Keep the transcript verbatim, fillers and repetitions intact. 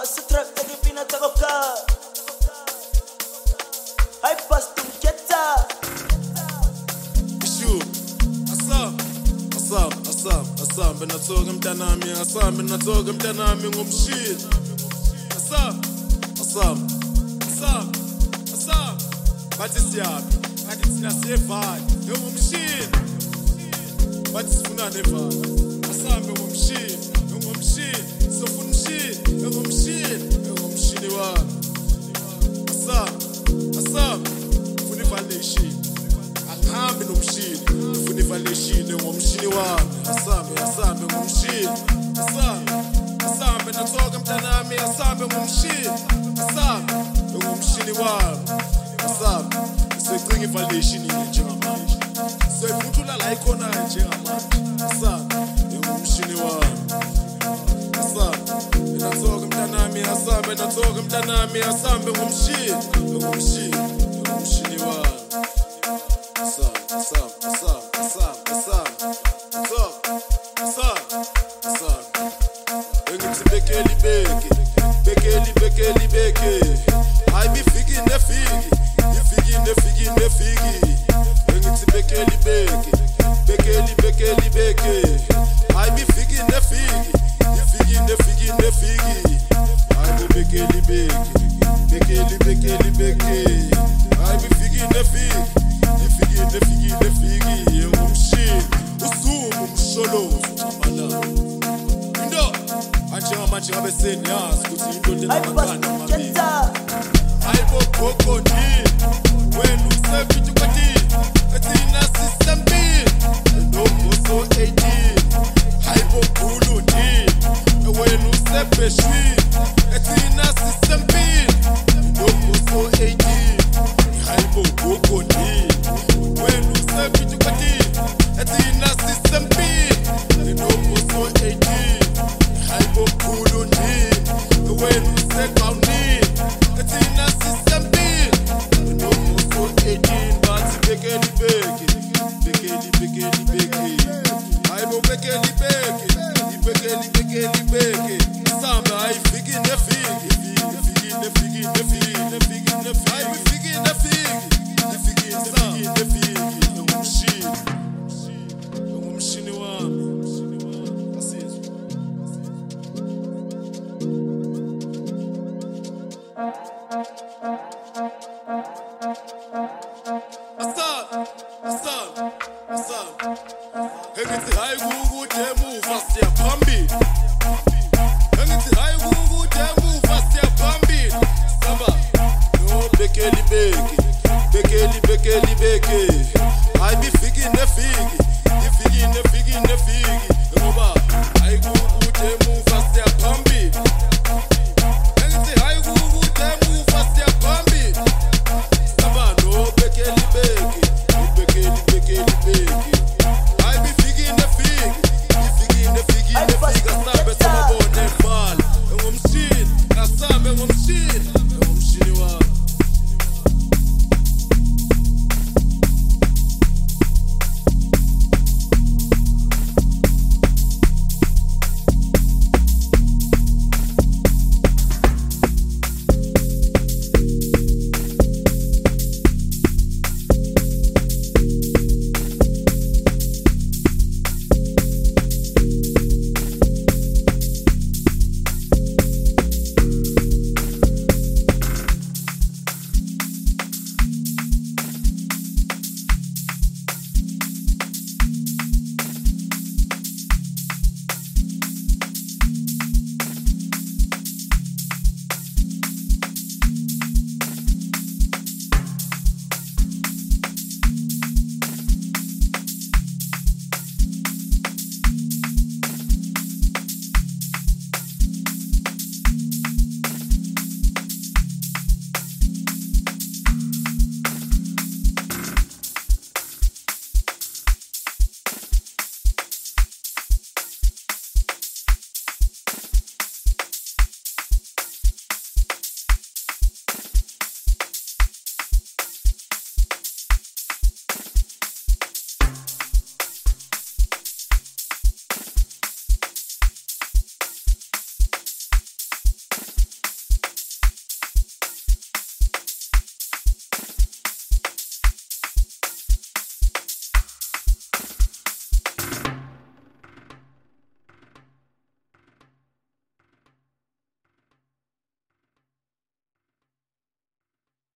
se trata de pina tagoka. I bust to get up. Issue. Asam, asam, asam, asam. Benatoga mtanami, asam, benatoga mtanami ngumshit. Asam, asam, asam, asam. Bathi siyapi, bathi sina siyevali, ngumshit. Bathi sifuna nevali, asam ngumshit, ngumshit. Sofuna umshit, ngumshit, ngumshini wami. Asam, asam, funa validation. Angihambi nomshini, ufuna ivalidation ngomshini wami. Asambe, asambe ngomshini. Asambe, asambe natoka mtanami, asambe ngomshini. Asambe ngomshini wami. Asambe, secinga ivalidation njengamanje. Sefuthula la ikhona njengamanje. Asambe ngomshini wami. Asambe natoka mtanami, asambe natoka mtanami, asambe ngomshini, ngomshini, ngomshini wami. Asam, asam, asam, asam, asam, asam, asam, asam. Engithi bekeli beke, bekeli bekeli beke. Hayi bifiki nefiki, ifiki nefiki nefiki. Engithi bekeli beke, bekeli bekeli beke. Hayi bifiki nefiki, ifiki nefiki nefiki. Hayi bo bekeli beke, bekeli bekeli beke. Hayi bifiki nefiki. Nefiki, nefiki, nefiki, ngumshini, usumu umsholozi ucambalala. Into, anjengamanje ngabe seniyazi ukuthi into lenamakanda amabili. Hayibo gogo ndini, wena usefithi ukwatini, ethina sisembili, enogoso eighteen. Hayibo bhulu ndini, wena usebheshwini, ethina sisembili, enogoso eighteen. Hayibo gogo ndini. When you say you got it, it's in a system B. You know who's so eighteen. Hypo cool on it. When you say down it, it's in a system B. You know who's so eighteen. But bekeli beki, bekeli bekeli beki. Hypo bekeli beki, bekeli bekeli beki. Samba I figi ne figi, figi ne figi ne figi ne figi ne figi. I figi ne figi, ne figi ne figi ne figi. Ngumshini wami, asizwe. Asam, asam, asam. Engithi hayi kukude emuva siyaphambili. Engithi hayi kukude emuva siyaphambili. Samba, no bekeli beki, bekeli bekeli beki.